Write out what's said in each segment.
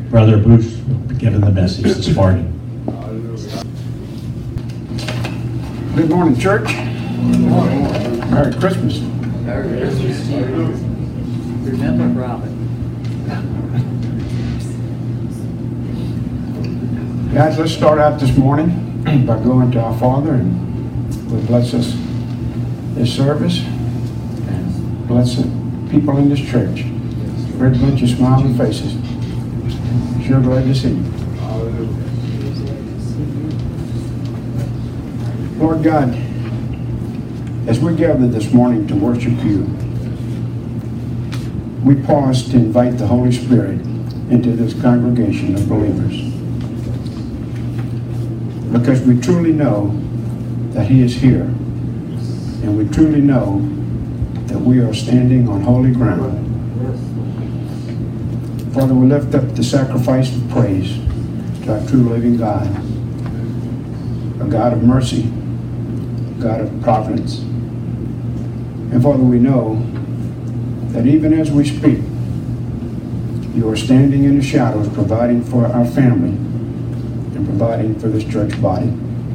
Brother Bruce will be giving the message this morning. Good morning, church. Merry Christmas. Merry Christmas to you. Remember Robin. Guys, let's start out this morning by going to our Father, and we'll bless us this service. And bless the people in this church. Great bunch of smiling faces. Sure glad to see you. Lord God, as we gather this morning to worship you, we pause to invite the Holy Spirit into this congregation of believers. Because we truly know that He is here, and we truly know that we are standing on holy ground. Father, we lift up the sacrifice of praise to our true living God, a God of mercy, God of providence. And Father, we know that even as we speak, you are standing in the shadows, providing for our family and providing for this church body.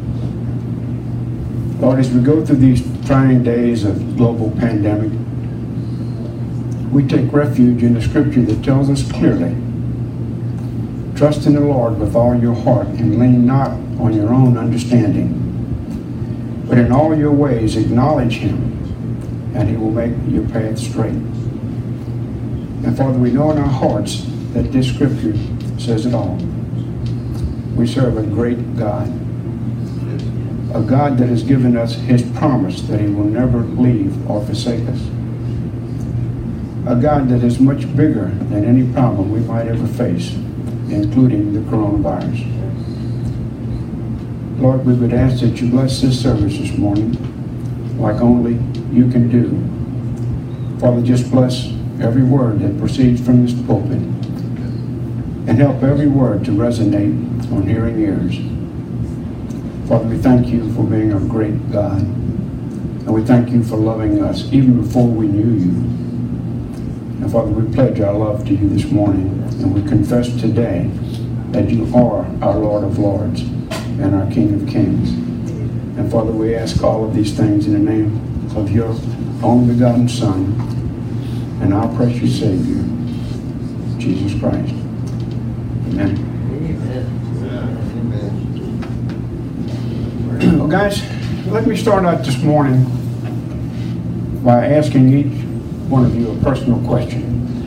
Lord, as we go through these trying days of global pandemic, we take refuge in the scripture that tells us clearly, trust in the Lord with all your heart and lean not on your own understanding, but in all your ways acknowledge Him, and He will make your path straight. And Father, we know in our hearts that this scripture says it all. We serve a great God, a God that has given us His promise that He will never leave or forsake us, a God that is much bigger than any problem we might ever face, including the coronavirus. Lord, we would ask that you bless this service this morning like only you can do. Father, just bless every word that proceeds from this pulpit and help every word to resonate on hearing ears. Father, we thank you for being a great God, and we thank you for loving us even before we knew you. And Father, we pledge our love to you this morning, and we confess today that you are our Lord of Lords and our King of Kings. And Father, we ask all of these things in the name of your only begotten Son and our precious Savior, Jesus Christ. Amen. Well, guys, let me start out this morning by asking each one of you a personal question.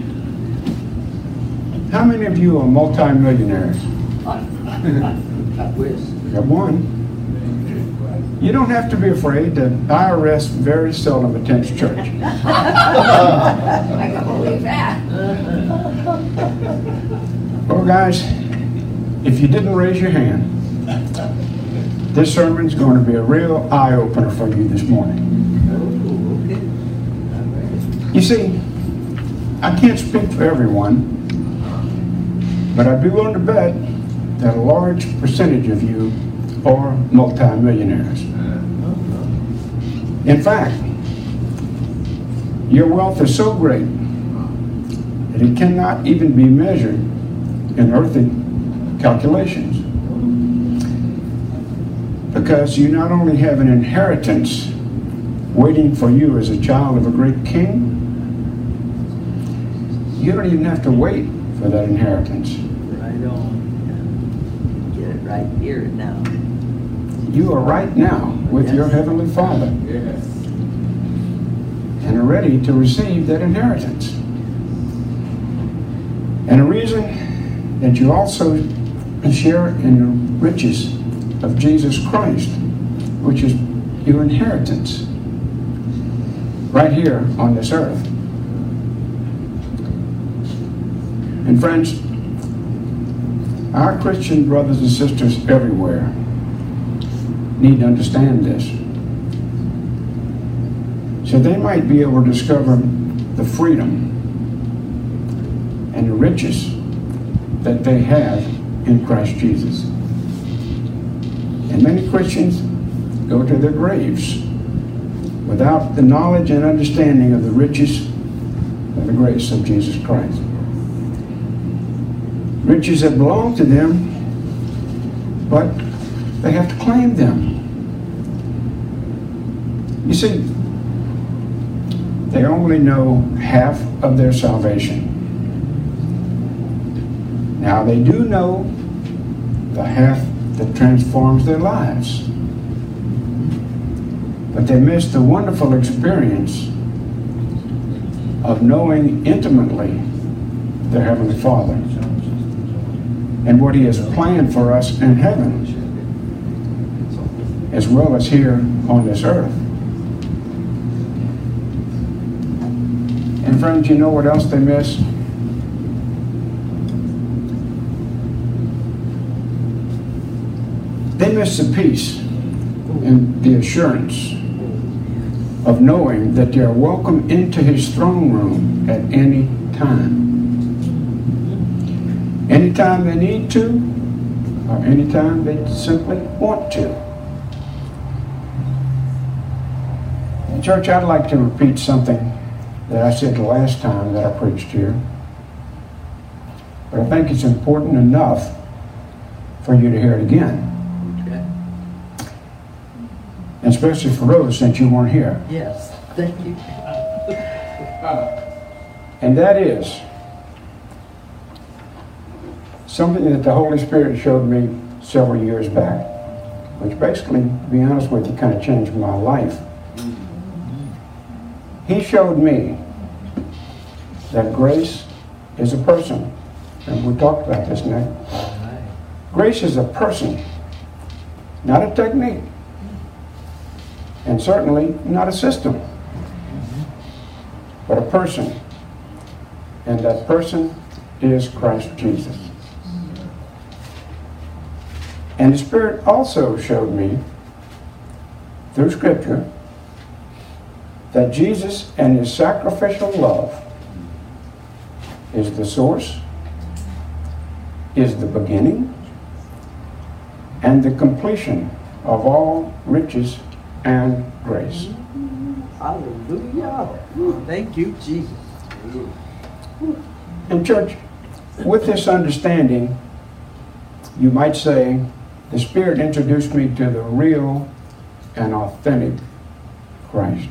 How many of you are multi-millionaires? I wish. Got one. You don't have to be afraid. The IRS very seldom attends church. I can believe that. Well, guys, if you didn't raise your hand, this sermon's going to be a real eye-opener for you this morning. You see, I can't speak for everyone, but I'd be willing to bet that a large percentage of you are multi-millionaires. In fact, your wealth is so great that it cannot even be measured in earthly calculations. Because you not only have an inheritance waiting for you as a child of a great king, you don't even have to wait for that inheritance. Right on. Get it right here and now. You are right now with your Heavenly Father. Yes. And are ready to receive that inheritance. And a reason that you also share in the riches of Jesus Christ, which is your inheritance right here on this earth. And friends, our Christian brothers and sisters everywhere need to understand this, so they might be able to discover the freedom and the riches that they have in Christ Jesus. And many Christians go to their graves without the knowledge and understanding of the riches and the grace of Jesus Christ. Riches that belong to them, but they have to claim them. You see, they only know half of their salvation. Now they do know the half that transforms their lives. But they miss the wonderful experience of knowing intimately their Heavenly Father and what He has planned for us in heaven, as well as here on this earth. And friends, you know what else they miss? They miss the peace and the assurance of knowing that they are welcome into His throne room at any time. Anytime they need to, or anytime they simply want to. In church, I'd like to repeat something that I said the last time that I preached here. But I think it's important enough for you to hear it again. Especially for those since you weren't here. Yes, thank you. And that is something that the Holy Spirit showed me several years back, which basically, to be honest with you, kind of changed my life. He showed me that grace is a person. And we talked about this, Nick. Grace is a person, not a technique. And certainly not a system, but a person. And that person is Christ Jesus. And the Spirit also showed me, through Scripture, that Jesus and His sacrificial love is the source, is the beginning, and the completion of all riches and grace. Hallelujah. Thank you, Jesus. And church, with this understanding, you might say, the Spirit introduced me to the real and authentic Christ.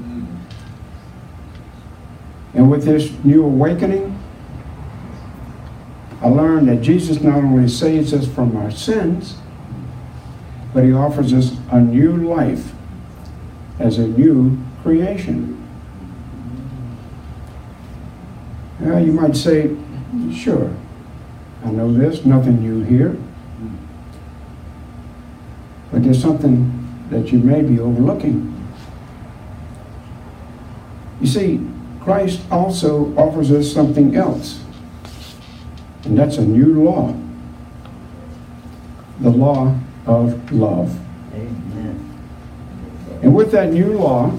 And with this new awakening, I learned that Jesus not only saves us from our sins, but He offers us a new life as a new creation. Well, you might say, sure, I know this, nothing new here. But there's something that you may be overlooking. You see, Christ also offers us something else, and that's a new law. The law of love. Amen. And with that new law,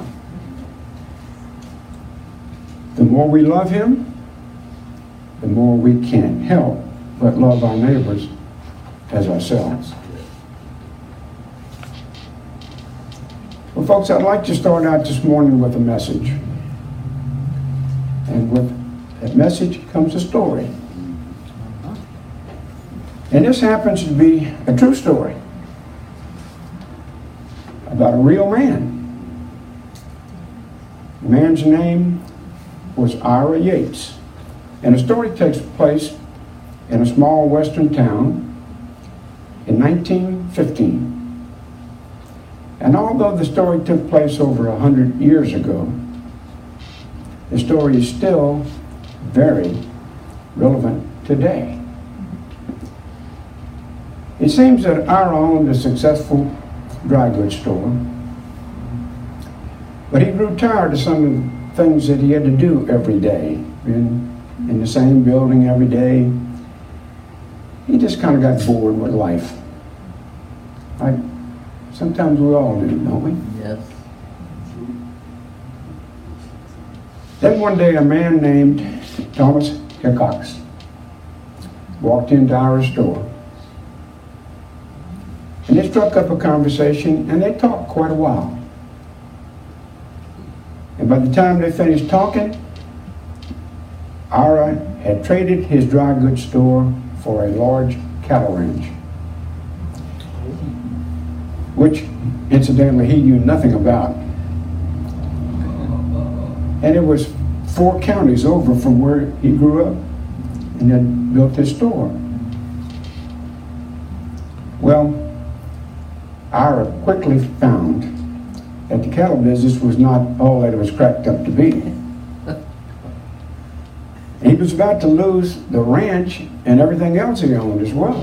the more we love Him, the more we can't help but love our neighbors as ourselves. Well, folks, I'd like to start out this morning with a message. And with that message comes a story. And this happens to be a true story about a real man. The man's name was Ira Yates. And the story takes place in a small western town in 1915. And although the story took place over 100 years ago, the story is still very relevant today. It seems that Ira owned a successful dry goods store, but he grew tired of some of the things that he had to do every day. In the same building every day, he just kind of got bored with life. Like sometimes we all do, don't we? Yes. Then one day a man named Thomas Hickox walked into our store. And they struck up a conversation, and they talked quite a while. And by the time they finished talking, Ira had traded his dry goods store for a large cattle ranch, which incidentally he knew nothing about. And it was 4 counties over from where he grew up and had built his store. Well, Ira quickly found that the cattle business was not all that it was cracked up to be. He was about to lose the ranch and everything else he owned as well.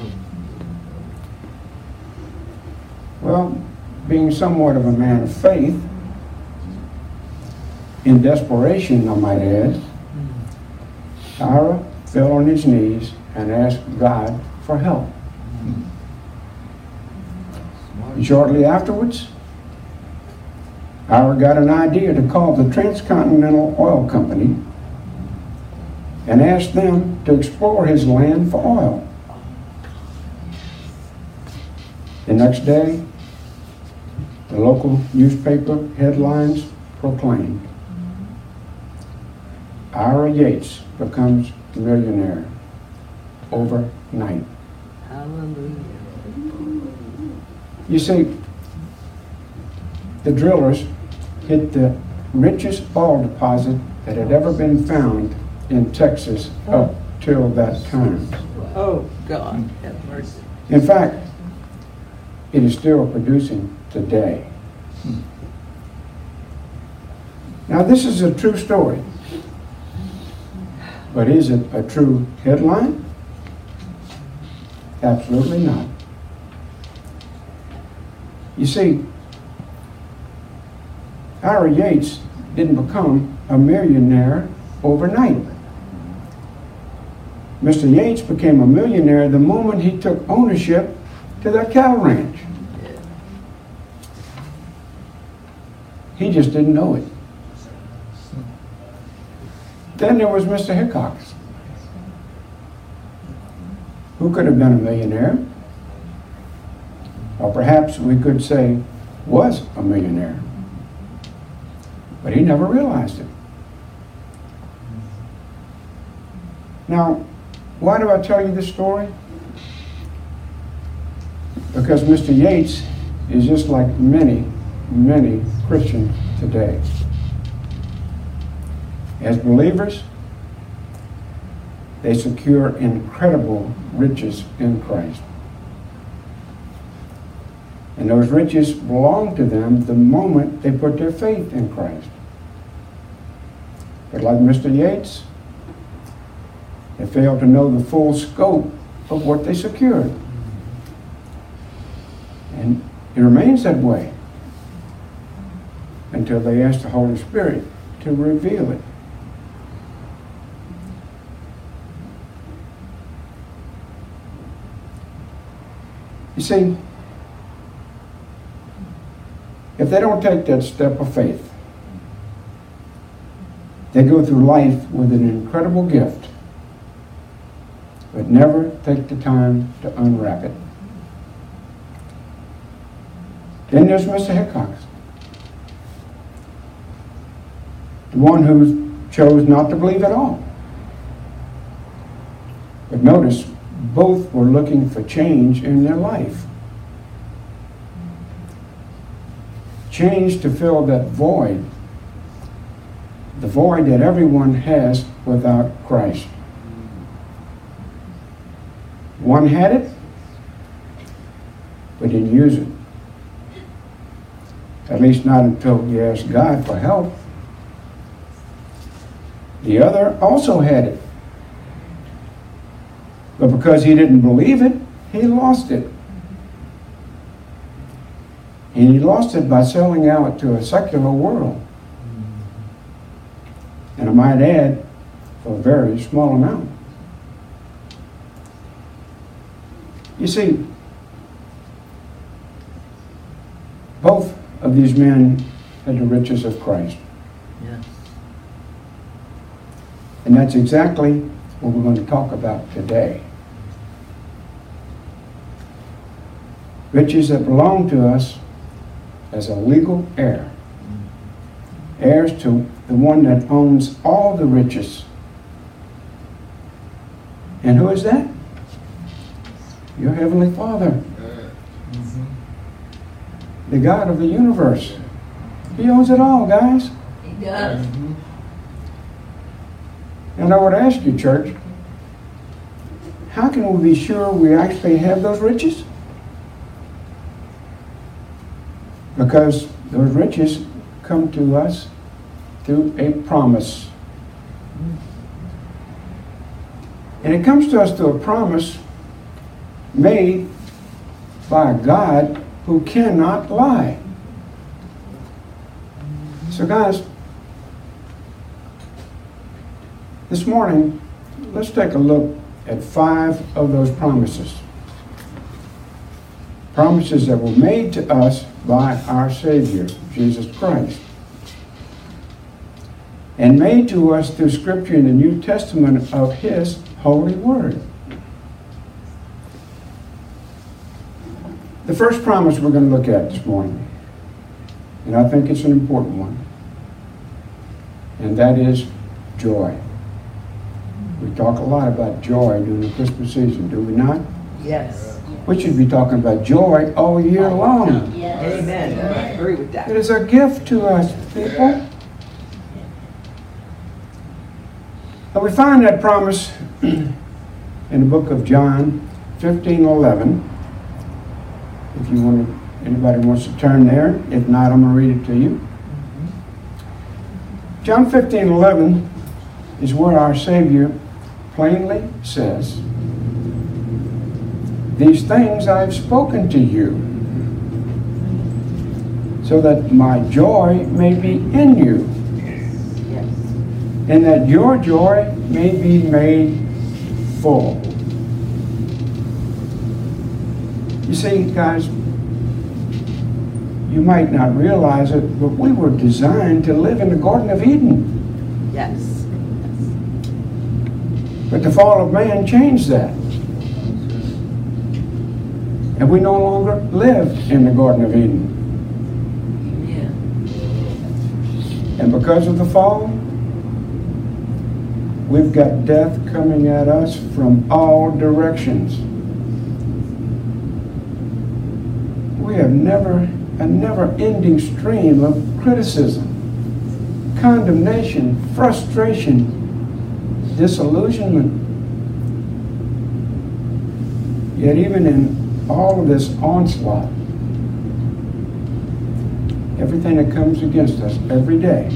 Well, being somewhat of a man of faith, in desperation, I might add, Ira fell on his knees and asked God for help. And shortly afterwards, Ira got an idea to call the Transcontinental Oil Company and ask them to explore his land for oil. The next day, the local newspaper headlines proclaimed, Ira Yates becomes a millionaire overnight. Hallelujah. You see, the drillers hit the richest oil deposit that had ever been found in Texas up till that time. Oh, God, have mercy. In fact, it is still producing today. Now, this is a true story. But is it a true headline? Absolutely not. You see, Ira Yates didn't become a millionaire overnight. Mr. Yates became a millionaire the moment he took ownership to that cattle ranch. He just didn't know it. Then there was Mr. Hickox, who could have been a millionaire, or perhaps we could say was a millionaire, but he never realized it. Now, why do I tell you this story? Because Mr. Yates is just like many, many Christians today. As believers, they secure incredible riches in Christ. And those riches belong to them the moment they put their faith in Christ. But like Mr. Yates, they fail to know the full scope of what they secured. And it remains that way until they ask the Holy Spirit to reveal it. You see, if they don't take that step of faith, they go through life with an incredible gift, but never take the time to unwrap it. Then there's Mr. Hickox, the one who chose not to believe at all. But notice, both were looking for change in their life. Change to fill that void, the void that everyone has without Christ. One had it, but didn't use it. At least not until he asked God for help. The other also had it, but because he didn't believe it, he lost it. And he lost it by selling out to a secular world. And I might add, for a very small amount. You see, both of these men had the riches of Christ. Yes. And that's exactly what we're going to talk about today. Riches that belong to us as a legal heir. Heirs to the one that owns all the riches. And who is that? your Heavenly Father, the God of the universe. He owns it all, guys. He does. And I would ask you, church, how can we be sure we actually have those riches? Because those riches come to us through a promise. And it comes to us through a promise made by a God who cannot lie. So guys, this morning, let's take a look at 5 of those promises. Promises that were made to us by our Savior, Jesus Christ. And made to us through Scripture in the New Testament of His Holy Word. The first promise we're going to look at this morning, and I think it's an important one, and that is joy. We talk a lot about joy during the Christmas season, do we not? Yes. We should be talking about joy all year long. Yes. Amen. I agree with that. It is a gift to us, people. But we find that promise in the book of John 15:11. If you want to, anybody wants to turn there. If not, I'm going to read it to you. John 15:11 is where our Savior plainly says, "These things I've spoken to you, so that my joy may be in you, Yes. and that your joy may be made full." You see, guys, you might not realize it, but we were designed to live in the Garden of Eden. Yes. But the fall of man changed that. And we no longer live in the Garden of Eden. Yeah. And because of the fall, we've got death coming at us from all directions. We have a never-ending stream of criticism, condemnation, frustration, disillusionment. Yet even in all of this onslaught, everything that comes against us every day,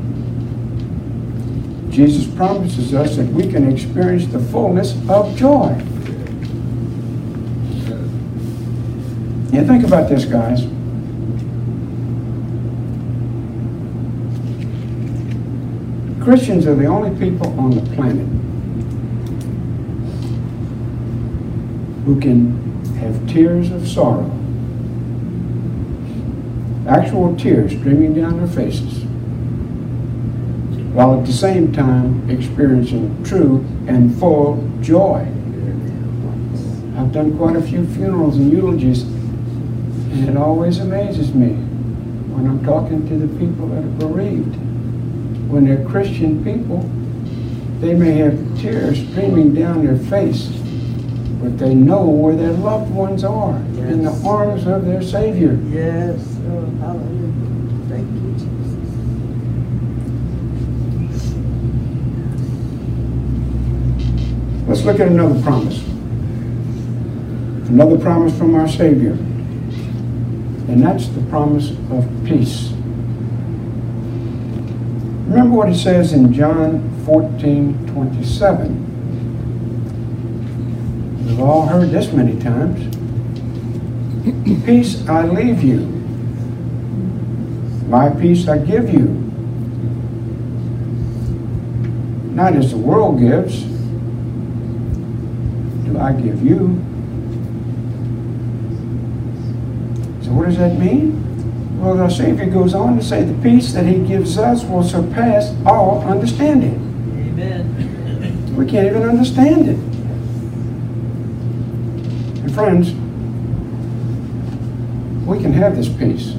Jesus promises us that we can experience the fullness of joy. Yeah, think about this, guys. Christians are the only people on the planet who can have tears of sorrow, actual tears streaming down their faces, while at the same time experiencing true and full joy. I've done quite a few funerals and eulogies, and it always amazes me when I'm talking to the people that are bereaved. When they're Christian people, they may have tears streaming down their face, but they know where their loved ones are, in the arms of their Savior. Yes. Oh, hallelujah. Thank you, Jesus. Let's look at another promise. Another promise from our Savior. And that's the promise of peace. Remember what it says in John 14:27. We've all heard this many times. "Peace I leave you. My peace I give you. Not as the world gives, do I give you." So what does that mean? Well, our Savior goes on to say the peace that He gives us will surpass all understanding. Amen. We can't even understand it. And friends, we can have this peace.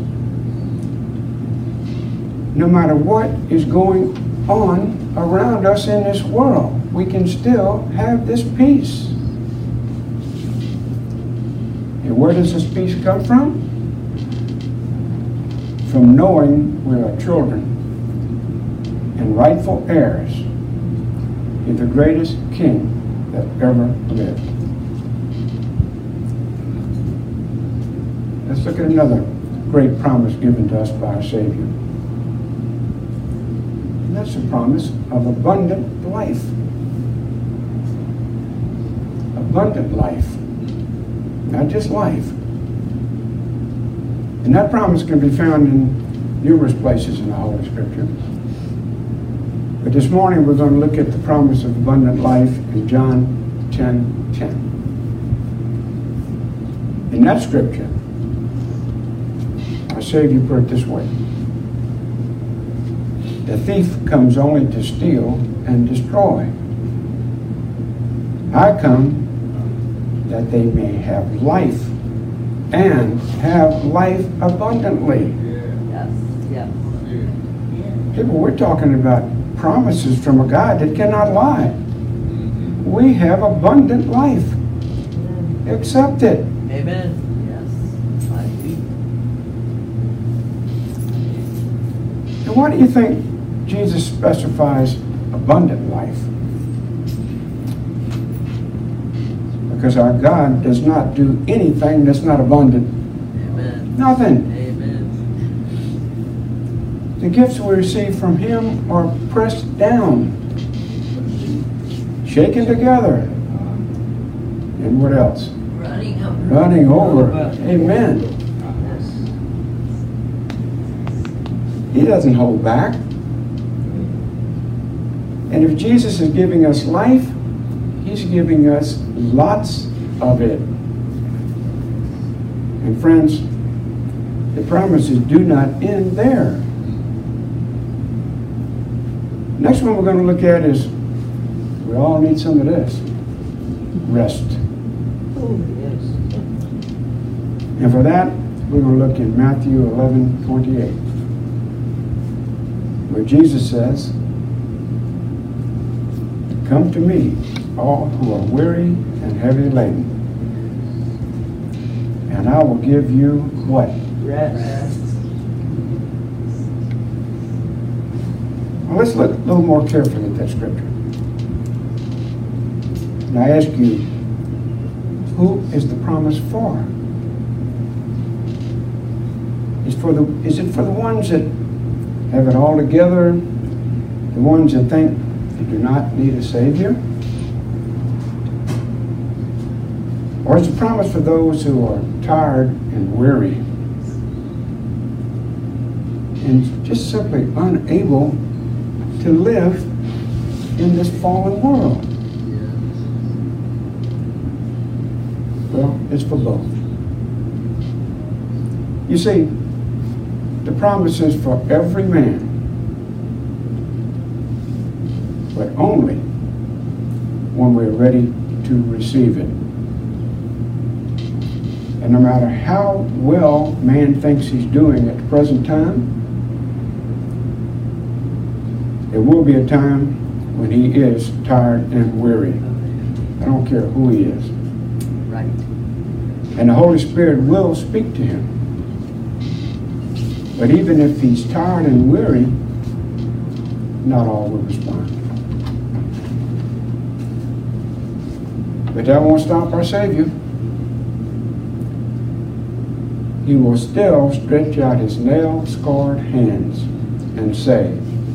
No matter what is going on around us in this world, we can still have this peace. And where does this peace come from? From knowing we are children and rightful heirs of the greatest king that ever lived. Let's look at another great promise given to us by our Savior. And that's the promise of abundant life. Abundant life. Not just life. And that promise can be found in numerous places in the Holy Scripture. But this morning we're going to look at the promise of abundant life in John 10:10. In that scripture, our Savior put it this way: the thief comes only to steal and destroy. I come that they may have life and have life abundantly. Yes, yes. People, we're talking about promises from a God that cannot lie. We have abundant life. Accept it. Amen. Yes. I agree. And why do you think Jesus specifies abundant life? Because our God does not do anything that's not abundant. Amen. Nothing. Amen. The gifts we receive from Him are pressed down, shaken together, and what else? Running over. Running over. Amen. He doesn't hold back. And if Jesus is giving us life, He's giving us lots of it. And friends, the promises do not end there. Next one we're going to look at is, we all need some of this. Rest. Oh, yes. And for that, we're going to look in Matthew 11:28, where Jesus says, "Come to me, all who are weary and heavy laden, and I will give you" what? Rest. Well, let's look a little more carefully at that scripture. And I ask you, who is the promise for? Is it for the ones that have it all together? The ones that think they do not need a Savior? Or is the promise for those who are tired and weary and just simply unable to live in this fallen world? Well, it's for both. You see, the promise is for every man, but only when we're ready to receive it. And no matter how well man thinks he's doing at the present time, there will be a time when he is tired and weary. I don't care who he is. Right. And the Holy Spirit will speak to him. But even if he's tired and weary, not all will respond. But that won't stop our Savior. He will still stretch out His nail-scarred hands and say,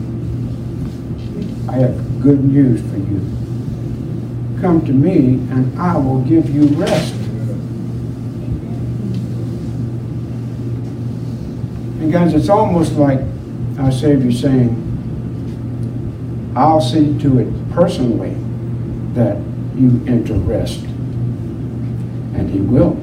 "I have good news for you. Come to me and I will give you rest." And guys, it's almost like our Savior saying, "I'll see to it personally that you enter rest." And He will.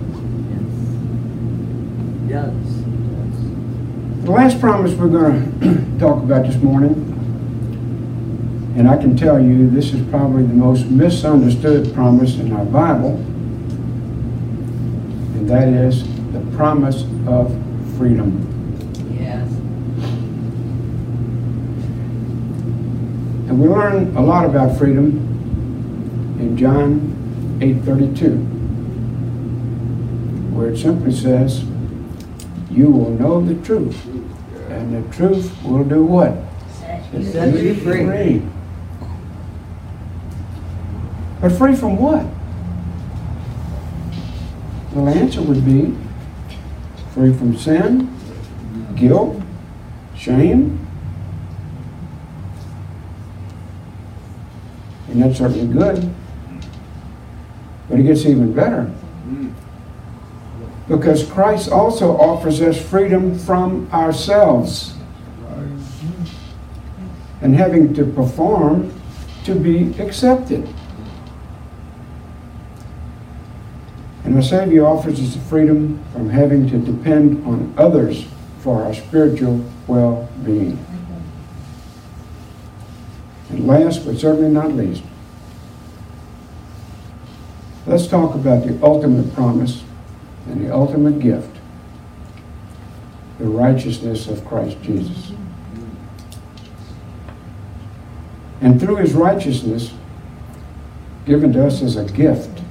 Yes. The last promise we're going to talk about this morning, and I can tell you this is probably the most misunderstood promise in our Bible, and that is the promise of freedom. Yes. And we learn a lot about freedom in John 8:32, where it simply says, you will know the truth, and the truth will do what? Set you free. But free from what? Well, the answer would be free from sin, guilt, shame. And that's certainly good. But it gets even better. Because Christ also offers us freedom from ourselves. And having to perform to be accepted. And the Savior offers us the freedom from having to depend on others for our spiritual well-being. And last, but certainly not least, let's talk about the ultimate promise and the ultimate gift, the righteousness of Christ Jesus. And through his righteousness, given to us as a gift,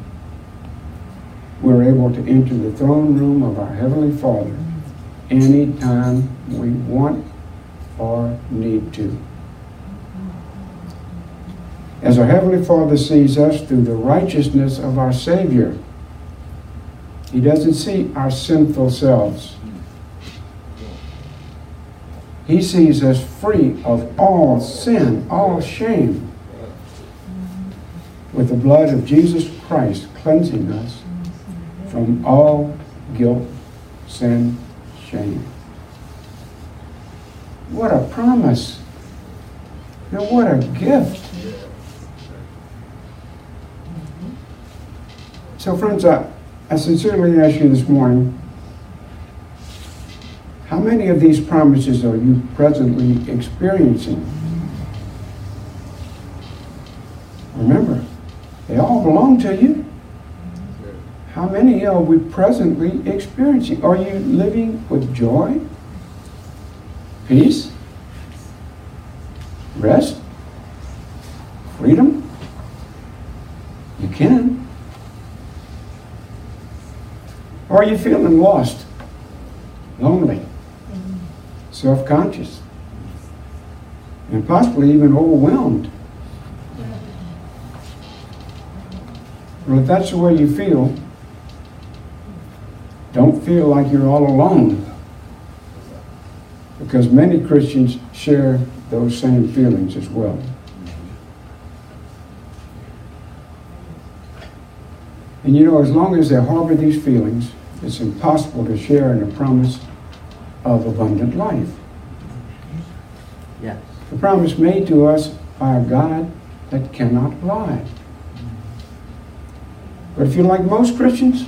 we're able to enter the throne room of our Heavenly Father anytime we want or need to. As our Heavenly Father sees us through the righteousness of our Savior, he doesn't see our sinful selves. He sees us free of all sin, all shame, with the blood of Jesus Christ cleansing us from all guilt, sin, shame. What a promise. And what a gift. So friends, I sincerely ask you this morning, how many of these promises are you presently experiencing? Remember, they all belong to you. How many are we presently experiencing? Are you living with joy, peace, rest, freedom? You can. Or are you feeling lost, lonely, self-conscious, and possibly even overwhelmed? Well, if that's the way you feel, don't feel like you're all alone, because many Christians share those same feelings as well. And you know, as long as they harbor these feelings, it's impossible to share in the promise of abundant life. Yes. The promise made to us by a God that cannot lie. But if you're like most Christians,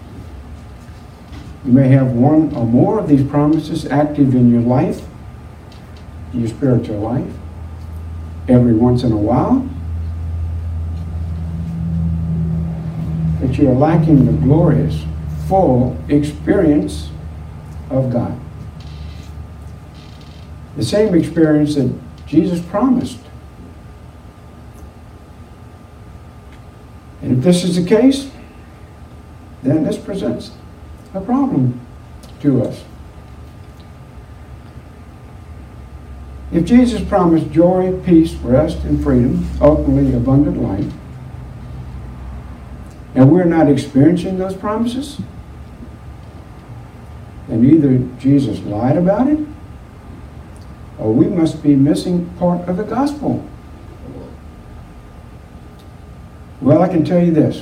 you may have one or more of these promises active in your life, in your spiritual life, every once in a while. But you are lacking the glorious, full experience of God. The same experience that Jesus promised. And if this is the case, then this presents a problem to us. If Jesus promised joy, peace, rest, and freedom, ultimately abundant life, and we're not experiencing those promises, then either Jesus lied about it, or we must be missing part of the gospel. Well, I can tell you this.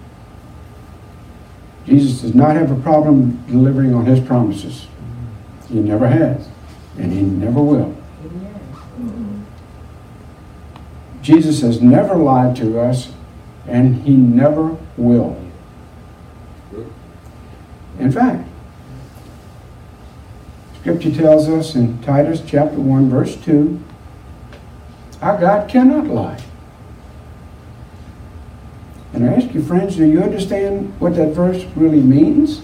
Jesus does not have a problem delivering on his promises. He never has, and he never will. Jesus has never lied to us, and he never will. In fact, Scripture tells us in Titus chapter 1, verse 2, our God cannot lie. And I ask you, friends, do you understand what that verse really means?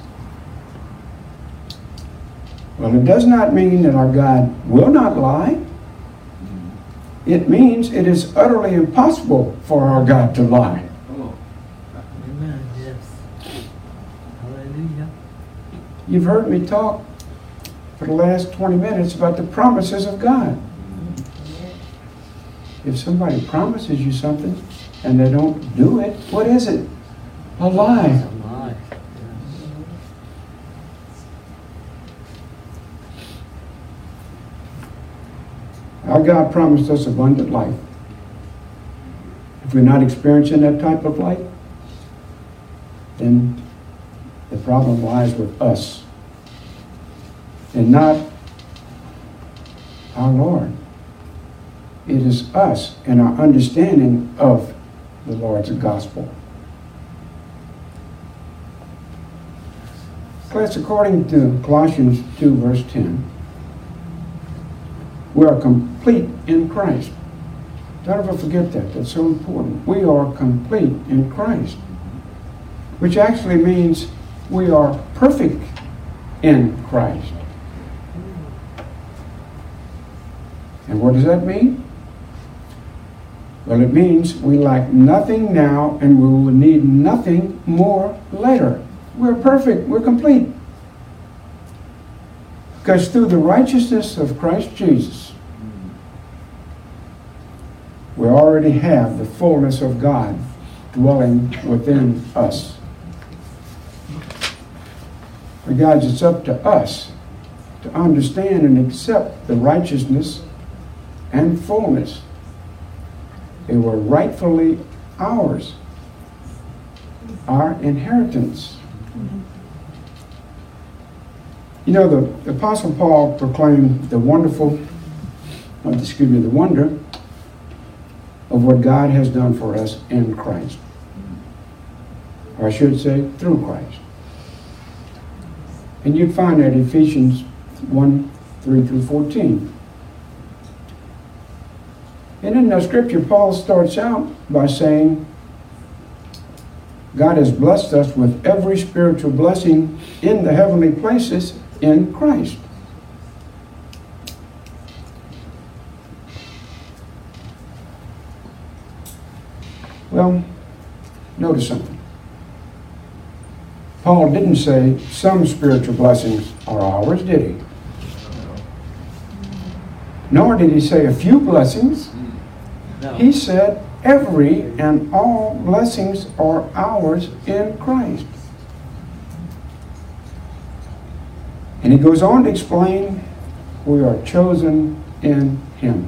Well, it does not mean that our God will not lie. It means it is utterly impossible for our God to lie. Amen. Yes. Hallelujah. You've heard me talk for the last 20 minutes about the promises of God. If somebody promises you something and they don't do it, what is it? A lie. Our God promised us abundant life. If we're not experiencing that type of life, then the problem lies with us and not our Lord. It is us and our understanding of the Lord's gospel. Class, according to Colossians 2, verse 10, we are complete in Christ. Don't ever forget that. That's so important. We are complete in Christ, which actually means we are perfect in Christ. And what does that mean? Well, it means we lack nothing now and we will need nothing more later. We're perfect. We're complete. Because through the righteousness of Christ Jesus, we already have the fullness of God dwelling within us. But guys, it's up to us to understand and accept the righteousness and fullness. They were rightfully ours, our inheritance. You know, the Apostle Paul proclaimed the wonder of what God has done for us in Christ. Or I should say, through Christ. And you'd find that Ephesians 1, 3 through 14. And in the scripture, Paul starts out by saying, God has blessed us with every spiritual blessing in the heavenly places in Christ. Well, notice something. Paul didn't say some spiritual blessings are ours, did he? Nor did he say a few blessings. No. He said every and all blessings are ours in Christ. And he goes on to explain we are chosen in him.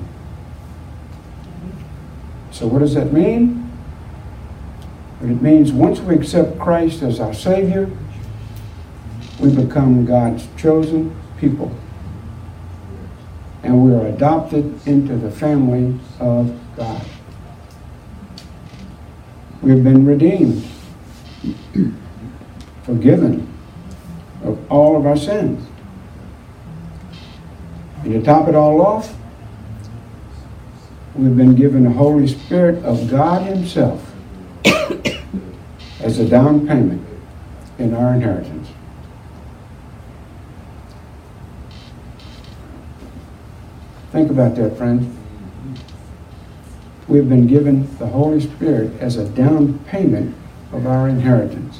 So what does that mean? Well, it means once we accept Christ as our Savior, we become God's chosen people. And we are adopted into the family of God. We've been redeemed, forgiven of all of our sins. And to top it all off, we've been given the Holy Spirit of God Himself as a down payment in our inheritance. Think about that, friends. We've been given the Holy Spirit as a down payment of our inheritance.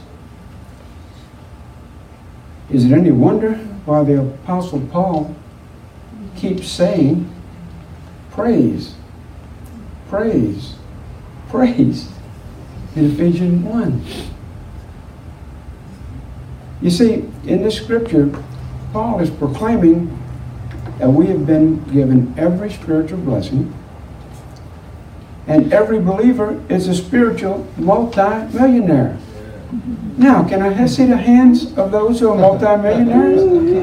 Is it any wonder why the Apostle Paul keeps saying, praise, praise, praise in Ephesians 1? You see, in this scripture, Paul is proclaiming that we have been given every spiritual blessing, and every believer is a spiritual multi-millionaire. Now, can I see the hands of those who are multi-millionaires?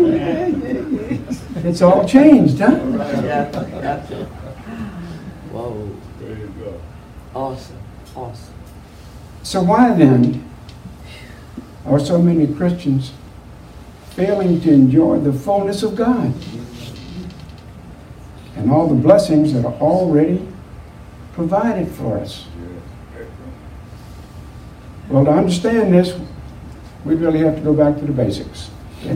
It's all changed, huh? Yeah. Whoa. There you go. Awesome. Awesome. So why then are so many Christians failing to enjoy the fullness of God and all the blessings that are already provided for us? Well, to understand this, we really have to go back to the basics. Okay?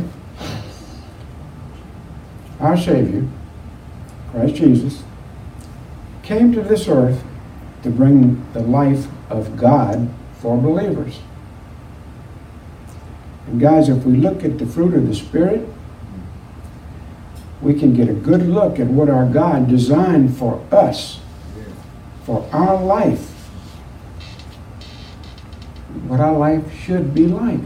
Our Savior, Christ Jesus, came to this earth to bring the life of God for believers. And guys, if we look at the fruit of the Spirit, we can get a good look at what our God designed for us, for our life, what our life should be like.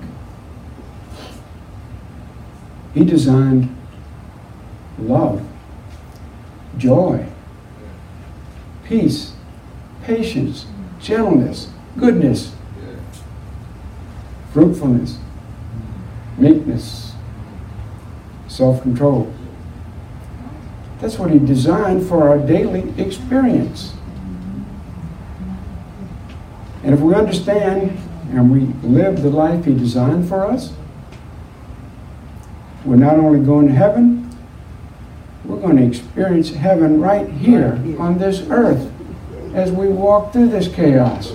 He designed love, joy, peace, patience, gentleness, goodness, fruitfulness, meekness, self-control. That's what He designed for our daily experience. And if we understand and we live the life He designed for us, we're not only going to heaven, we're going to experience heaven right here on this earth as we walk through this chaos.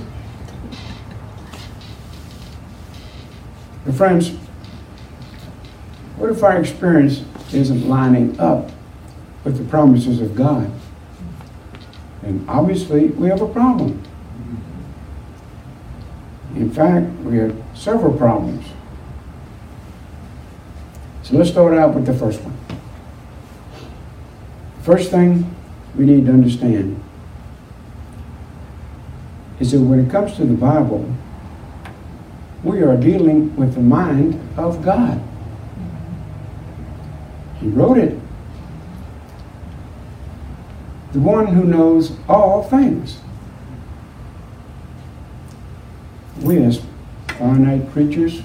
But friends, what if our experience isn't lining up with the promises of God? And obviously, we have a problem. In fact, we have several problems. So let's start out with the first one. First thing we need to understand is that when it comes to the Bible, we are dealing with the mind of God. He wrote it. The one who knows all things. We as finite creatures,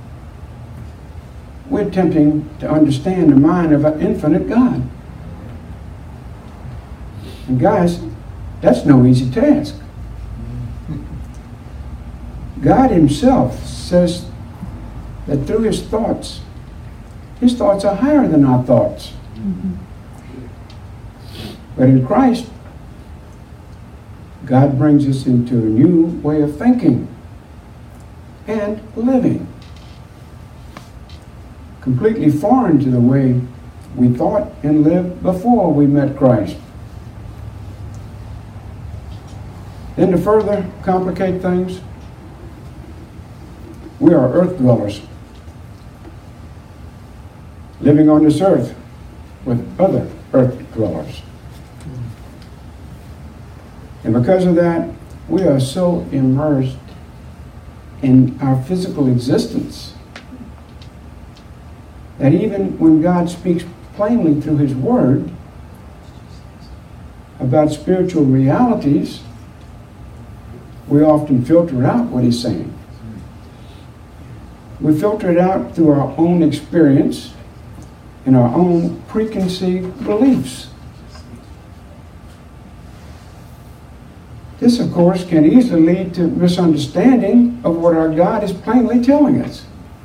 we're attempting to understand the mind of an infinite God. And guys, that's no easy task. God Himself says that through His thoughts are higher than our thoughts. But in Christ, God brings us into a new way of thinking and living. Completely foreign to the way we thought and lived before we met Christ. Then to further complicate things, we are earth dwellers, living on this earth with other earth dwellers. And because of that, we are so immersed in our physical existence that even when God speaks plainly through His Word about spiritual realities, we often filter out what He's saying. We filter it out through our own experience and our own preconceived beliefs. This, of course, can easily lead to misunderstanding of what our God is plainly telling us.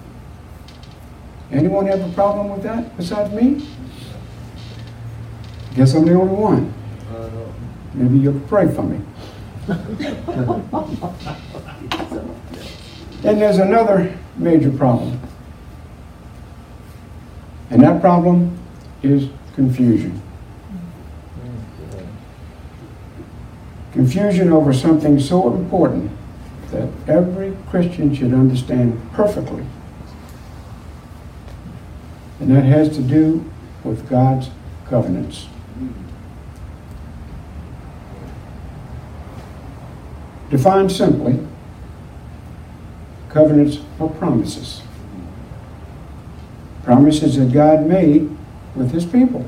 Anyone have a problem with that besides me? Guess I'm the only one. Maybe you'll pray for me. Then there's another major problem. And that problem is confusion. Confusion over something so important that every Christian should understand perfectly. And that has to do with God's covenants. Defined simply, covenants are promises. Promises that God made with His people.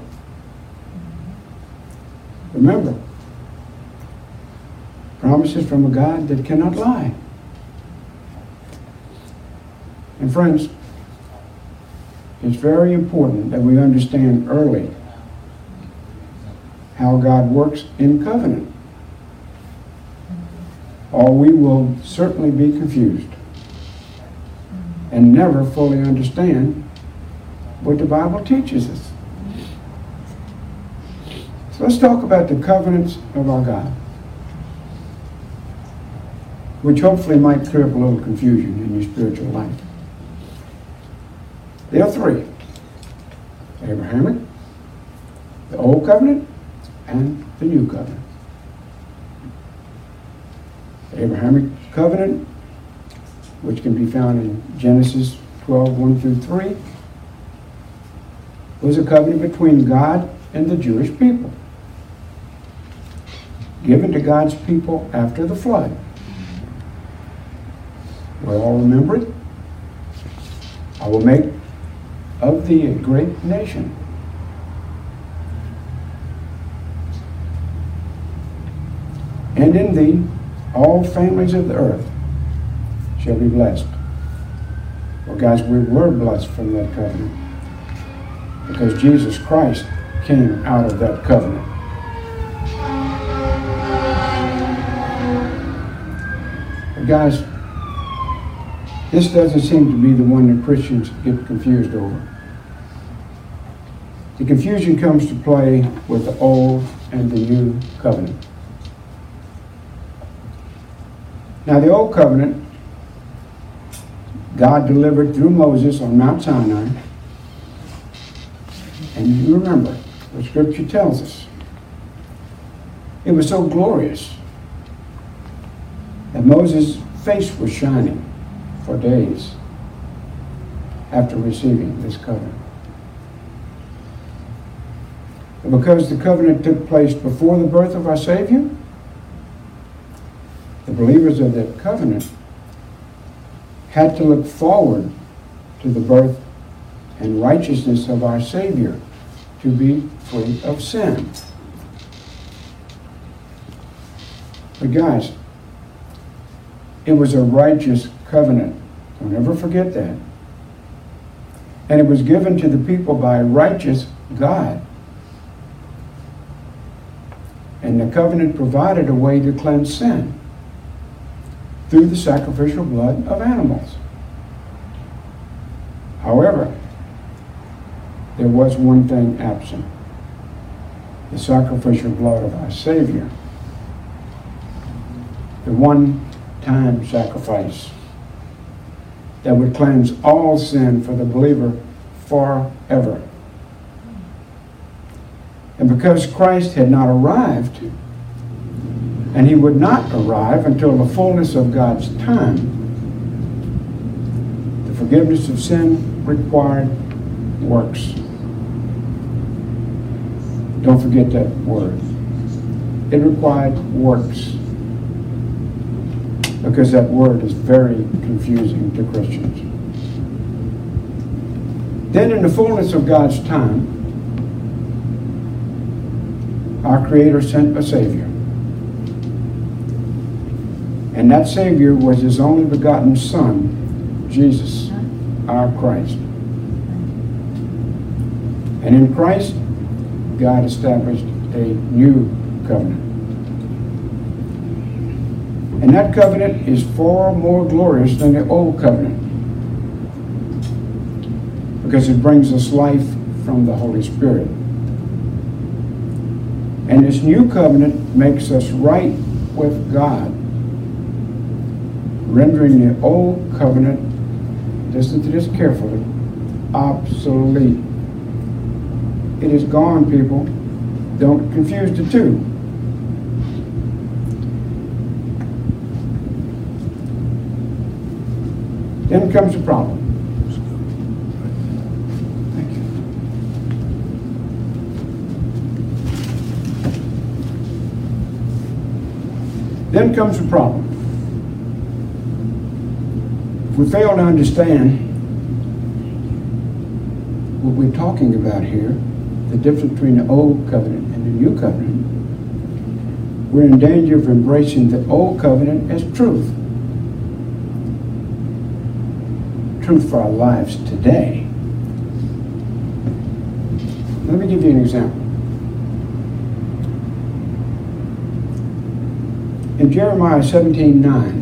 Remember, promises from a God that cannot lie. And friends, it's very important that we understand early how God works in covenant, or we will certainly be confused and never fully understand what the Bible teaches us. So let's talk about the covenants of our God, which hopefully might clear up a little confusion in your spiritual life. There are three: Abrahamic, the Old Covenant, and the New Covenant. The Abrahamic Covenant, which can be found in Genesis 12, 1 through 3, was a covenant between God and the Jewish people, given to God's people after the flood. We all remember it. I will make of thee a great nation. And in thee all families of the earth shall be blessed. Well, guys, we were blessed from that covenant because Jesus Christ came out of that covenant. But guys, this doesn't seem to be the one that Christians get confused over. The confusion comes to play with the old and the new covenant. Now, the old covenant, God delivered through Moses on Mount Sinai. And you remember what Scripture tells us. It was so glorious that Moses' face was shining for days after receiving this covenant. And because the covenant took place before the birth of our Savior, the believers of that covenant had to look forward to the birth and righteousness of our Savior to be free of sin. But guys, it was a righteous covenant. Don't ever forget that. And it was given to the people by a righteous God. And the covenant provided a way to cleanse sin through the sacrificial blood of animals. However, there was one thing absent: the sacrificial blood of our Savior, the one-time sacrifice that would cleanse all sin for the believer forever. And because Christ had not arrived, and he would not arrive until the fullness of God's time, the forgiveness of sin required works. Don't forget that word. It required works, because that word is very confusing to Christians. Then in the fullness of God's time, our Creator sent a Savior. And that Savior was his only begotten Son, Jesus, our Christ. And in Christ, God established a new covenant. And that covenant is far more glorious than the old covenant, because it brings us life from the Holy Spirit. And this new covenant makes us right with God, rendering the old covenant, listen to this carefully, obsolete. It is gone, people. Don't confuse the two. Then comes the problem. Thank you. Then comes the problem. If we fail to understand what we're talking about here, the difference between the old covenant and the new covenant, we're in danger of embracing the old covenant as truth. Truth for our lives today. Let me give you an example. In Jeremiah 17:9,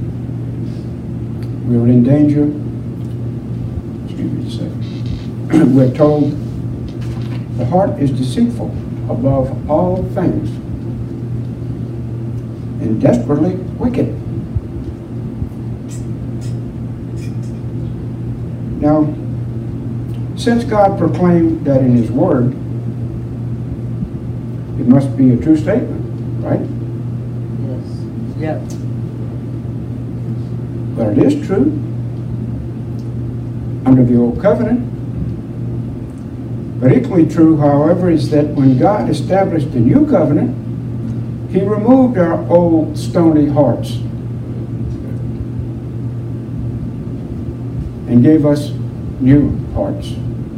we were in danger. Excuse me a second. We're told the heart is deceitful above all things and desperately wicked. Now, since God proclaimed that in His Word, it must be a true statement, right? Yes. Yep. But it is true. under the old covenant. But equally true, however, is that when God established the new covenant, He removed our old stony hearts and gave us new hearts.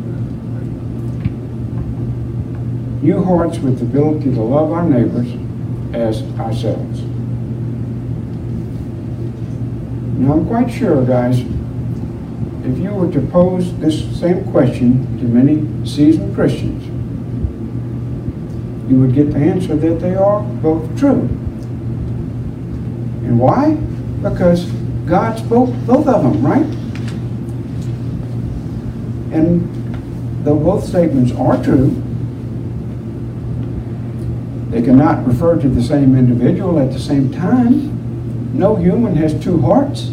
New hearts with the ability to love our neighbors as ourselves. Now, I'm quite sure, guys, if you were to pose this same question to many seasoned Christians, you would get the answer that they are both true. And why? Because God spoke both of them, right? And though both statements are true, they cannot refer to the same individual at the same time. No human has two hearts.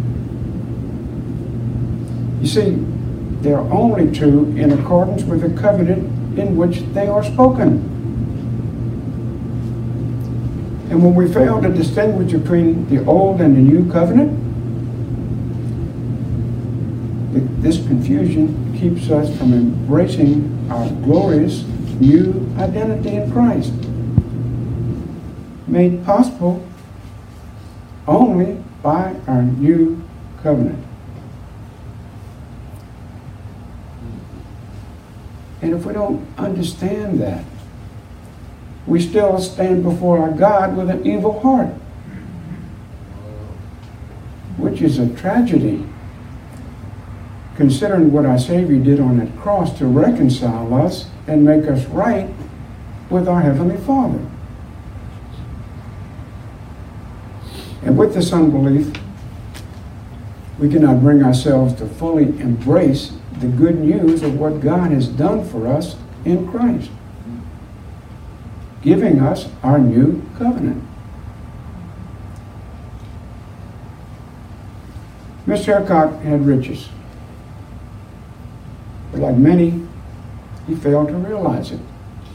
You see, they are only true in accordance with the covenant in which they are spoken. And when we fail to distinguish between the old and the new covenant, this confusion keeps us from embracing our glorious new identity in Christ, made possible only by our new covenant. And if we don't understand that, we still stand before our God with an evil heart, which is a tragedy, considering what our Savior did on that cross to reconcile us and make us right with our Heavenly Father. And with this unbelief, we cannot bring ourselves to fully embrace the good news of what God has done for us in Christ, giving us our new covenant. Mr. Ercott had riches, but like many, he failed to realize it.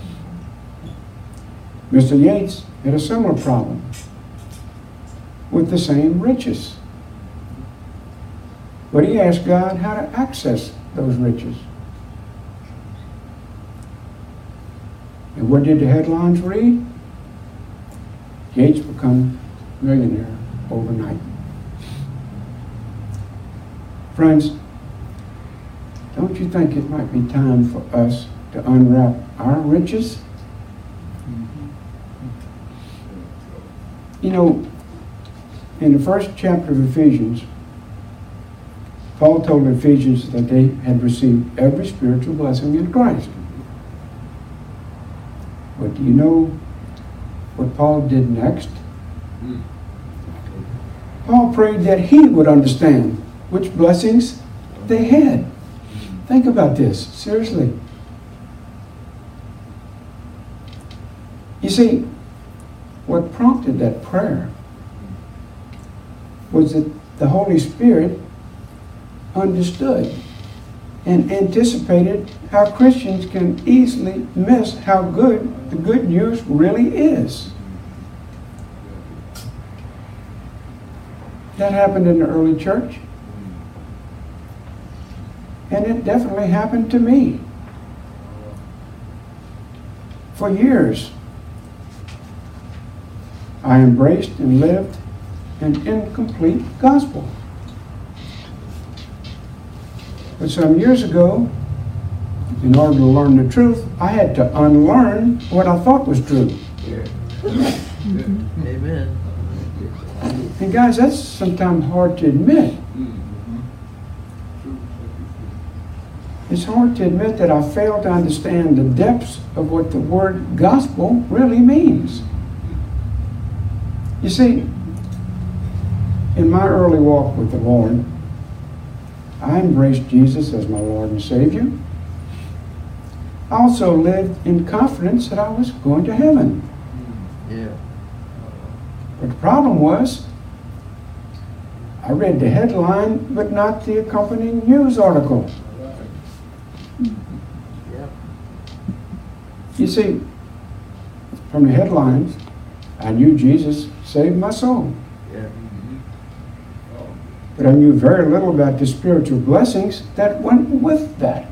Mr. Yates had a similar problem with the same riches, but he asked God how to access those riches. And what did the headlines read? Yates become millionaire overnight. Friends, don't you think it might be time for us to unwrap our riches? You know, in the first chapter of Ephesians, Paul told the Ephesians that they had received every spiritual blessing in Christ. But do you know what Paul did next? Paul prayed that he would understand which blessings they had. Think about this, seriously. You see, what prompted that prayer was that the Holy Spirit understood and anticipated how Christians can easily miss how good the good news really is. That happened in the early church. And it definitely happened to me. For years, I embraced and lived an incomplete gospel. But some years ago, in order to learn the truth, I had to unlearn what I thought was true. Amen. And guys, that's sometimes hard to admit. It's hard to admit that I failed to understand the depths of what the word gospel really means. You see, in my early walk with the Lord, I embraced Jesus as my Lord and Savior. I also lived in confidence that I was going to heaven. Yeah. But the problem was, I read the headline, but not the accompanying news article. Yeah. You see, from the headlines, I knew Jesus saved my soul. Yeah. But I knew very little about the spiritual blessings that went with that.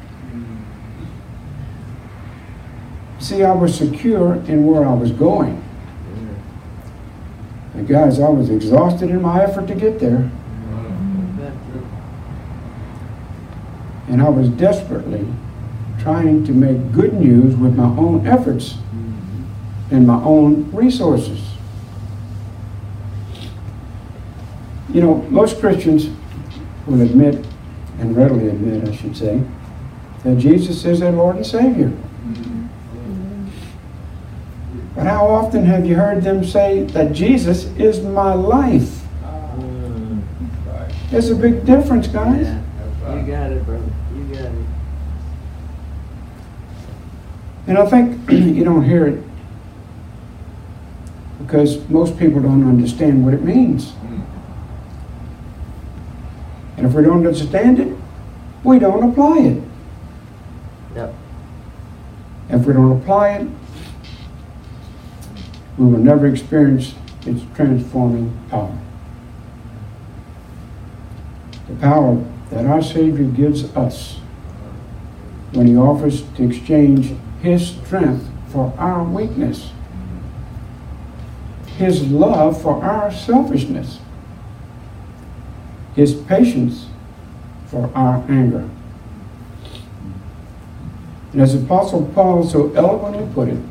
See, I was secure in where I was going. And guys, I was exhausted in my effort to get there. And I was desperately trying to make good news with my own efforts and my own resources. You know, most Christians will admit, and readily admit, I should say, that Jesus is their Lord and Savior. But how often have you heard them say that Jesus is my life? There's a big difference, guys. Yeah. You got it, brother. You got it. And I think you don't hear it because most people don't understand what it means. And if we don't understand it, we don't apply it. Yep. If we don't apply it, we will never experience its transforming power. The power that our Savior gives us when He offers to exchange His strength for our weakness, His love for our selfishness, His patience for our anger. And as Apostle Paul so eloquently put it,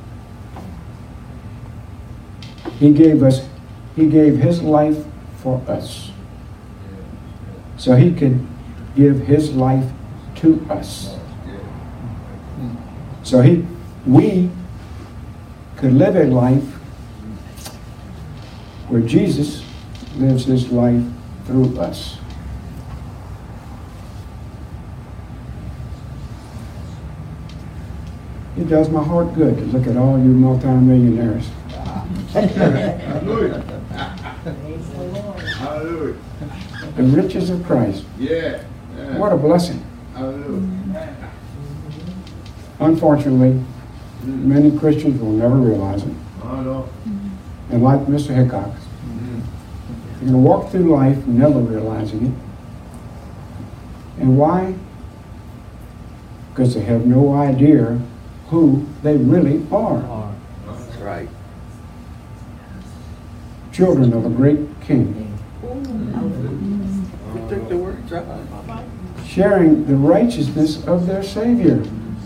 He gave His life for us, so He could give His life to us. So we could live a life where Jesus lives His life through us. It does my heart good to look at all you multimillionaires. Hallelujah. Hallelujah. The riches of Christ. Yeah. What a blessing. Hallelujah. Unfortunately, many Christians will never realize it. I know. And like Mr. Hickok, they're going to walk through life never realizing it. And why? Because they have no idea who they really are. That's right. Children of a great King, You took the words right. sharing the righteousness of their Savior.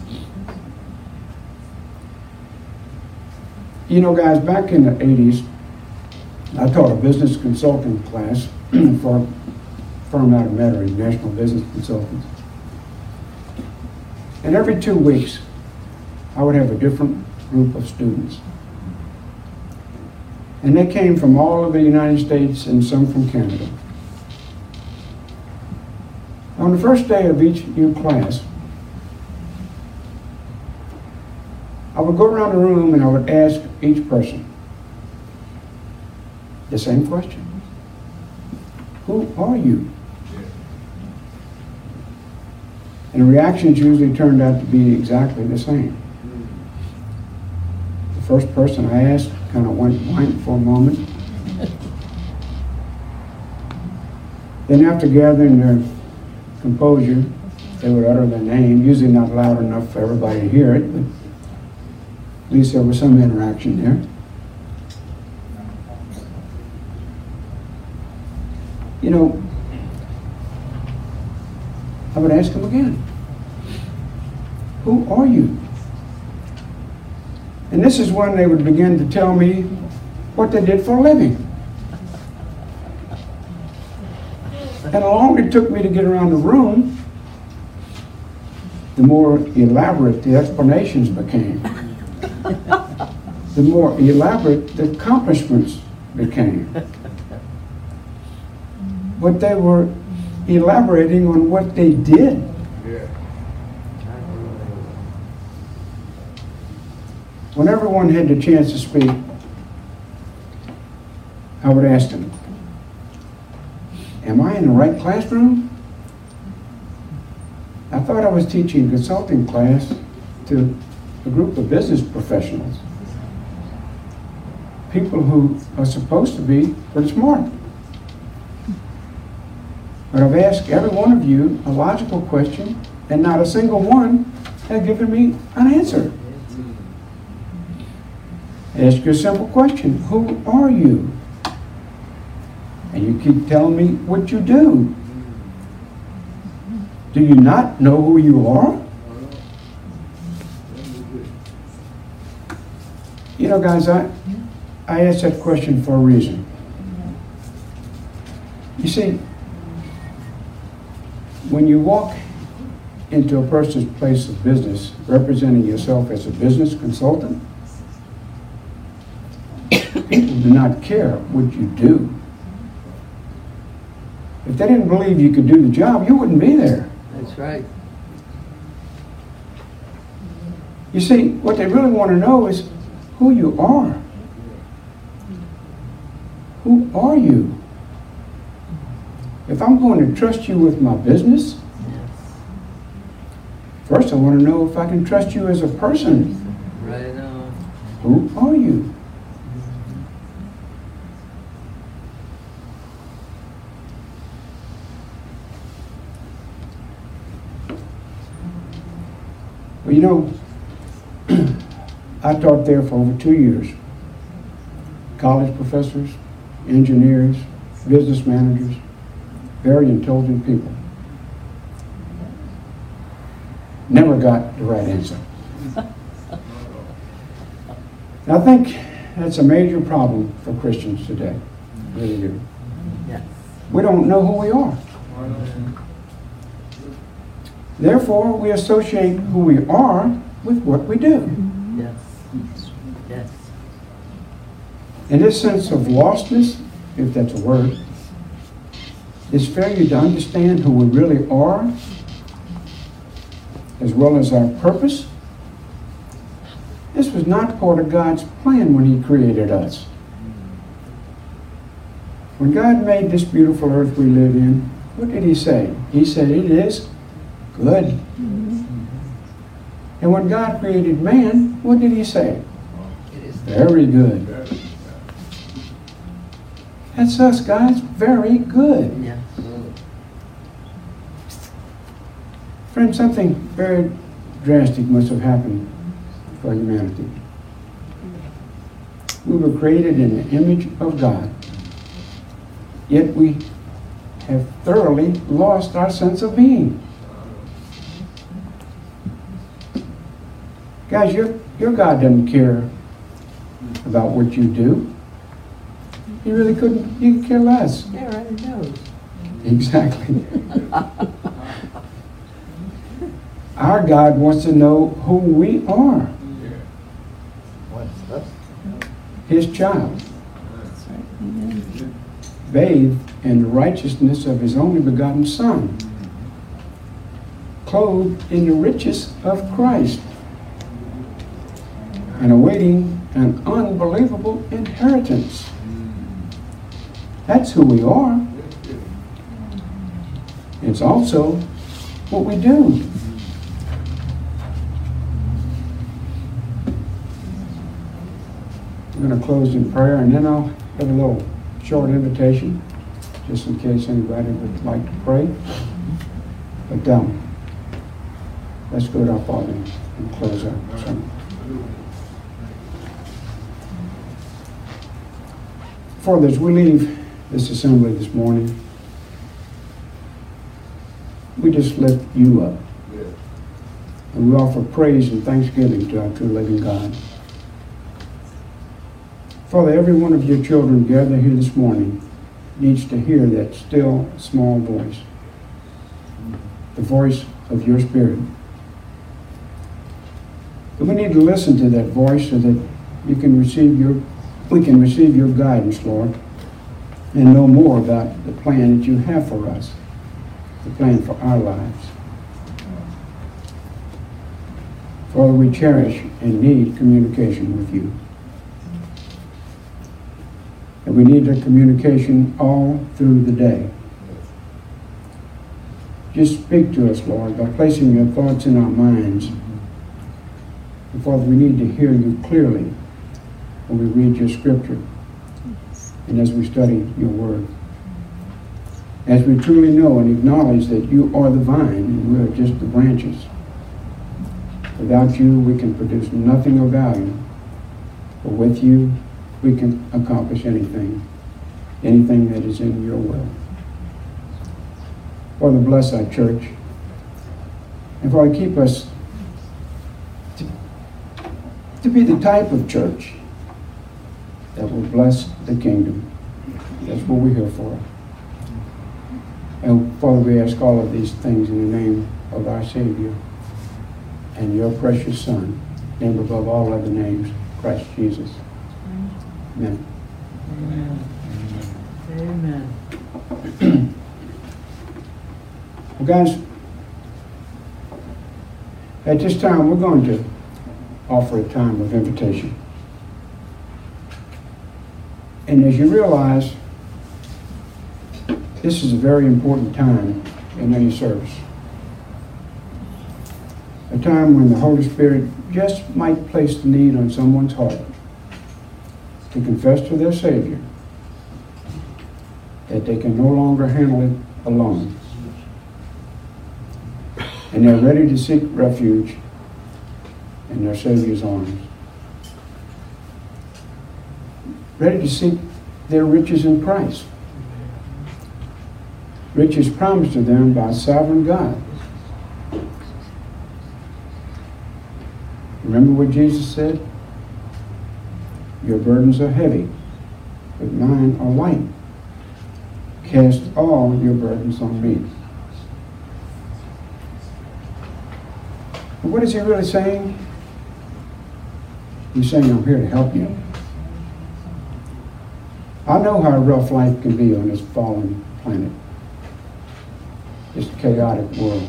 You know, guys, back in the 80s, I taught a business consulting class for a firm out of Metairie, National Business Consultants. And every 2 weeks, I would have a different group of students. And they came from all over the United States and some from Canada. On the first day of each new class, I would go around the room and I would ask each person the same question. Who are you? And the reactions usually turned out to be exactly the same. The first person I asked kind of went blank for a moment. Then after gathering their composure, they would utter their name, usually not loud enough for everybody to hear it, but at least there was some interaction there. You know, I would ask them again, who are you? And this is when they would begin to tell me what they did for a living. And the longer it took me to get around the room, the more elaborate the explanations became. The more elaborate the accomplishments became. But they were elaborating on what they did. Yeah. When everyone had the chance to speak, I would ask them, am I in the right classroom? I thought I was teaching a consulting class to a group of business professionals. People who are supposed to be pretty smart. But I've asked every one of you a logical question, and not a single one has given me an answer. Ask you a simple question. Who are you? And you keep telling me what you do. Do you not know who you are? You know, guys, I asked that question for a reason. You see, when you walk into a person's place of business, representing yourself as a business consultant, people do not care what you do. If they didn't believe you could do the job, you wouldn't be there. That's right. You see, what they really want to know is who you are. Who are you? If I'm going to trust you with my business, first I want to know if I can trust you as a person. Right on. Who are you? Well, you know, I taught there for over 2 years. College professors, engineers, business managers, very intelligent people. Never got the right answer. I think that's a major problem for Christians today. Really do. Yes. We don't know who we are. Therefore, we associate who we are with what we do. Yes. Yes. And this sense of lostness, if that's a word, this failure to understand who we really are, as well as our purpose, this was not part of God's plan when He created us. When God made this beautiful earth we live in, what did He say? He said, "It is good." And when God created man, what did He say? It is Very good. That's us, guys. Very good. Yeah. Friends, something very drastic must have happened for humanity. We were created in the image of God, yet we have thoroughly lost our sense of being. Guys, your God doesn't care about what you do. He really couldn't. He could care less. Yeah, right, it knows. Exactly. Our God wants to know who we are. What's up? His child. Bathed in the righteousness of His only begotten Son. Clothed in the riches of Christ. And awaiting an unbelievable inheritance. That's who we are. It's also what we do. I'm going to close in prayer, and then I'll have a little short invitation, just in case anybody would like to pray. But let's go to our Father and close our sermon. Father, as we leave this assembly this morning, we just lift you up. And we offer praise and thanksgiving to our true living God. Father, every one of your children gathered here this morning needs to hear that still small voice, the voice of your Spirit. And we need to listen to that voice so that we can receive your guidance, Lord, and know more about the plan that you have for us, the plan for our lives. Father, we cherish and need communication with you. And we need that communication all through the day. Just speak to us, Lord, by placing your thoughts in our minds. And Father, we need to hear you clearly when we read your scripture and as we study your word. as we truly know and acknowledge that you are the vine and we are just the branches. Without you, we can produce nothing of value. But with you, we can accomplish anything that is in your will. Father, bless our church. And Father, keep us to be the type of church that will bless the kingdom. That's what we're here for. And Father, we ask all of these things in the name of our Savior and your precious Son, named above all other names, Christ Jesus. Amen. Amen. Amen. Well, guys, at this time, we're going to offer a time of invitation. And as you realize, this is a very important time in any service. A time when the Holy Spirit just might place the need on someone's heart to confess to their Savior that they can no longer handle it alone. And they're ready to seek refuge in their Savior's arms. Ready to seek their riches in Christ. Riches promised to them by sovereign God. Remember what Jesus said? Your burdens are heavy, but mine are light. Cast all your burdens on me. But what is he really saying? He's saying, I'm here to help you. I know how rough life can be on this fallen planet, this chaotic world.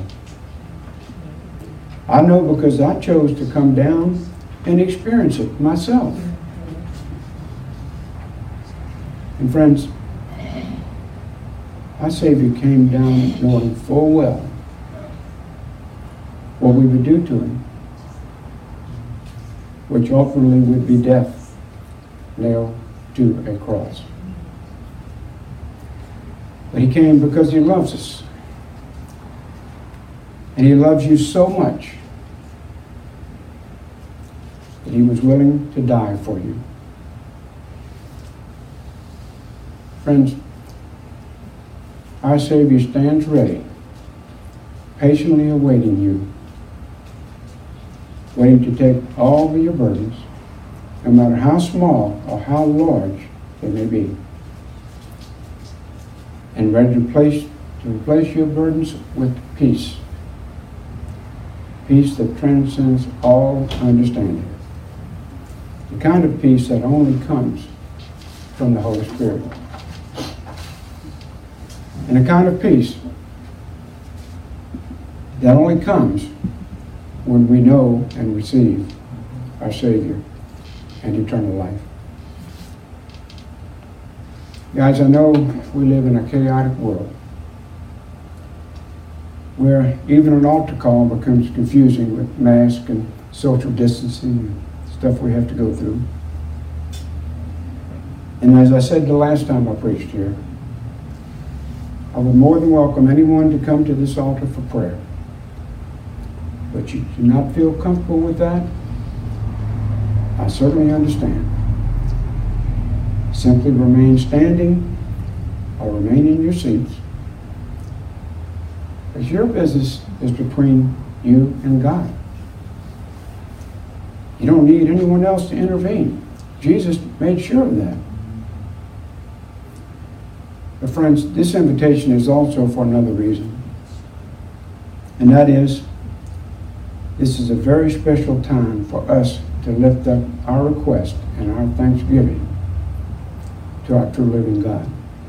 I know because I chose to come down and experience it myself. And friends, our Savior came down knowing full well what we would do to him, which ultimately would be death nailed to a cross. But he came because he loves us. And he loves you so much that he was willing to die for you. Friends, our Savior stands ready, patiently awaiting you, waiting to take all of your burdens, no matter how small or how large they may be, and ready to replace your burdens with peace. Peace that transcends all understanding. The kind of peace that only comes from the Holy Spirit. And the kind of peace that only comes when we know and receive our Savior and eternal life. Guys, I know we live in a chaotic world where even an altar call becomes confusing with masks and social distancing and stuff we have to go through. And as I said the last time I preached here, I would more than welcome anyone to come to this altar for prayer. But you do not feel comfortable with that? I certainly understand. Simply remain standing or remain in your seats. Because your business is between you and God. You don't need anyone else to intervene. Jesus made sure of that. But friends, this invitation is also for another reason. And that is, this is a very special time for us to lift up our request and our thanksgiving to our true living God.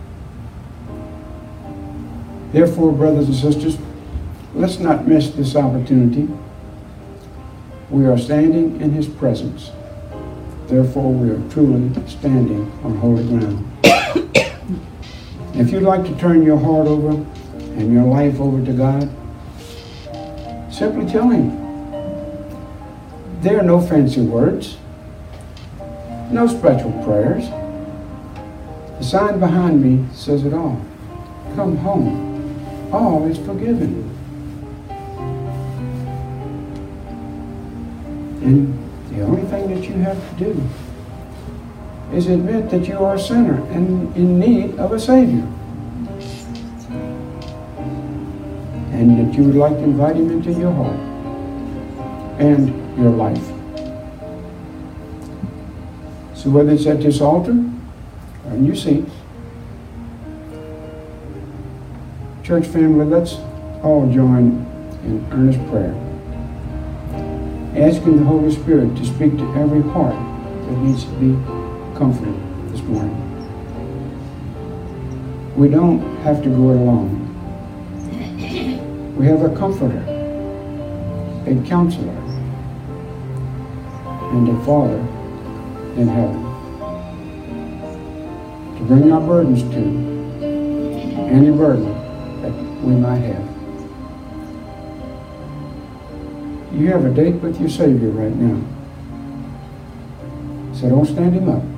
Therefore, brothers and sisters, let's not miss this opportunity. We are standing in his presence. Therefore, we are truly standing on holy ground. If you'd like to turn your heart over and your life over to God, simply tell him. There are no fancy words, no special prayers. The sign behind me says it all. come home, all is forgiven. And the only thing that you have to do is admit that you are a sinner and in need of a Savior. And that you would like to invite Him into your heart and your life. So whether it's at this altar or in your seats, church family, let's all join in earnest prayer, asking the Holy Spirit to speak to every heart that needs to be comforted this morning. We don't have to go it alone. We have a comforter, a counselor, and a Father in heaven to bring our burdens to, any burden that we might have. You have a date with your Savior right now, so don't stand Him up.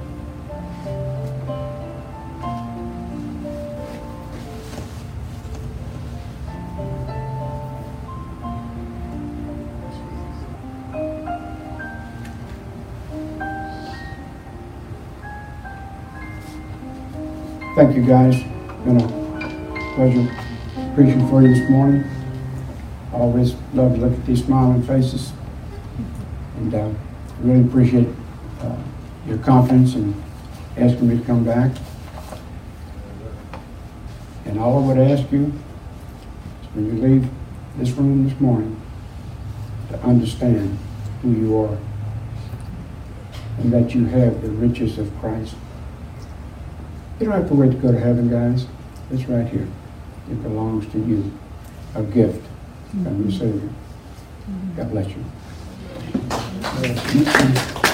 Thank you, guys. It's been a pleasure preaching for you this morning. I always love to look at these smiling faces. And I really appreciate your confidence in asking me to come back. And all I would ask you is when you leave this room this morning to understand who you are and that you have the riches of Christ. You don't have to wait to go to heaven, guys. It's right here. It belongs to you. A gift from your Savior. God bless you.